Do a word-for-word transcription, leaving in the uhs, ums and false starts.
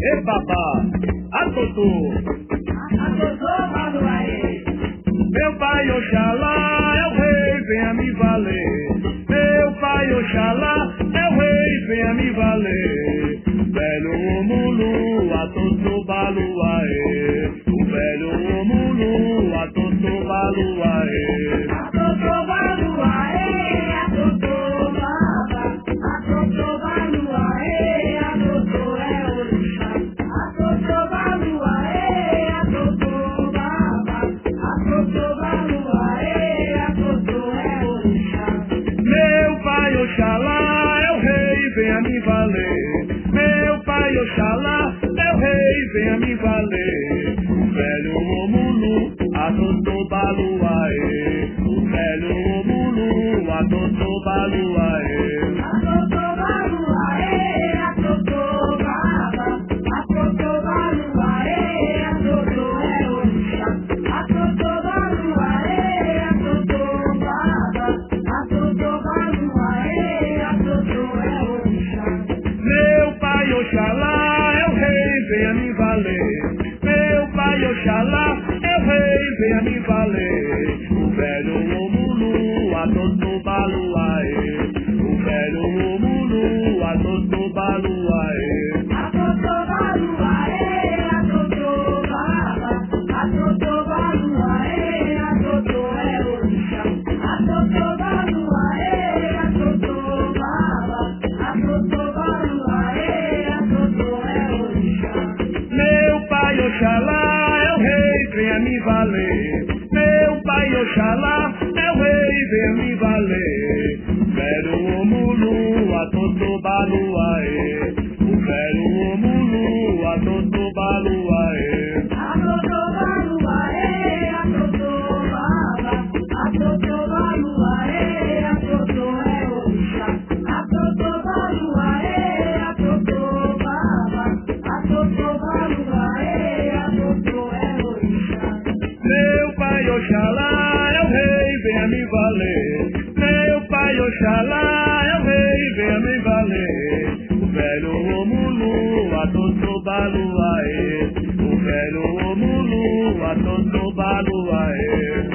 E babá, a Totô, A Totô Baluaê. meu pai Oxalá é o rei, venha me valer. Meu pai Oxalá é o rei, venha me valer. Velho Omulu, a Totô Baluaê. O velho Omulu, a Totô Baluaê. A Totô Baluaê, a Totô Baba. A Totô Baluaê, a Totô é orixá. A Totô Baluaê, a Totô Baba. A Totô Baluaê, a Totô é orixá. Meu pai Oxalá é o rei, venha me valer. Meu pai Oxalá é o rei, venha me valer. O velho Omulu, a Totô Baluaê. O velho Omulu, a Totô Baluaê. A Totô Baluaê, a Totô Baba. A Totô Baluaê, a Totô é orixá. A Totô Baluaê, a Totô Baba. A Totô Baluaê, a Totô é orixá. Meu pai Oxalá é o rei, venha me valer. Meu pai Oxalá é o rei, venha me valer. O velho Omulu, a Totô Baluaê. O velho Omulu, a Totô Baluaê. A Totô Baluaê, a Totô Baba. A Totô Baluaê, a Totô é orixá. A Totô Baluaê, a Totô Baba. A Totô Baluaê, a Totô é orixá. Meu pai Oxalá é o rei, venha me valer. Meu pai Oxalá é o rei, venha me valer. O velho Omulu, a Totô Baluaê. O velho Omulu, a Totô Baluaê. A Totô Baluaê, a Totô Baba. A Totô Baluaê, a Totô é orixá. A Totô Baluaê, a Totô Baba. A Totô Baluaê, a Totô é orixá. Meu pai Oxalá é o rei, venha me valer. Meu pai Oxalá é o rei, venha me valer. O velho Omulu, a Totô Baluaê. O velho Omulu, a Totô Baluaê.